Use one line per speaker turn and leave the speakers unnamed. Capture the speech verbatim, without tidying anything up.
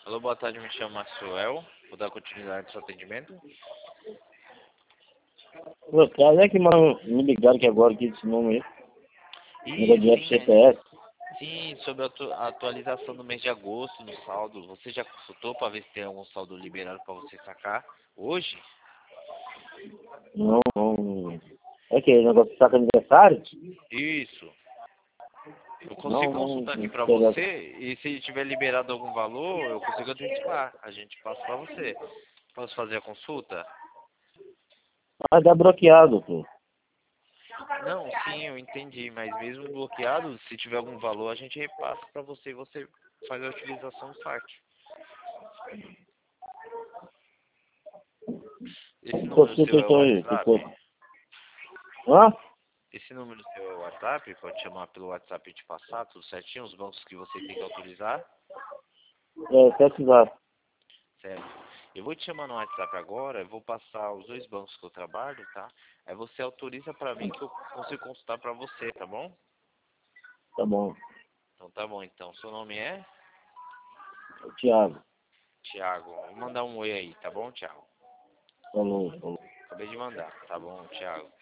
Alô, boa tarde, me chamo Maxwell. Vou dar continuidade ao seu atendimento.
Pô, cara, é que mano, me ligaram que agora que esse nome aí, negócio de
E sim, é,
F G T S.
sim, sobre a atu- a atualização do mês de agosto no saldo. Você já consultou para ver se tem algum saldo liberado para você sacar hoje?
Não, não. É que negócio de saca aniversário?
Isso. Eu
Não,
consigo
não,
consultar aqui
não
para
pega.
você e se tiver liberado algum valor, eu consigo antecipar. A gente passa para você. Posso fazer a consulta?
Ah, dá bloqueado, pô.
Não, sim, eu entendi, mas mesmo bloqueado, se tiver algum valor, a gente repassa para você e você faz a utilização do saque. Esse número
Consulta
seu é o
então aí, tipo.
WhatsApp?
Hã?
Esse número seu é o WhatsApp? Pode chamar pelo WhatsApp e te passar tudo certinho, os bancos que você tem que autorizar?
É, pesquisar.
Certo. Eu vou te chamar no WhatsApp agora, eu vou passar os dois bancos que eu trabalho, tá? Aí você autoriza pra mim que eu consigo consultar pra você, tá bom?
Tá bom.
Então tá bom, então. Seu nome é?
Thiago.
Thiago. Vou mandar um oi aí, tá bom, Thiago?
Falou, falou.
Acabei de mandar, tá bom, Thiago?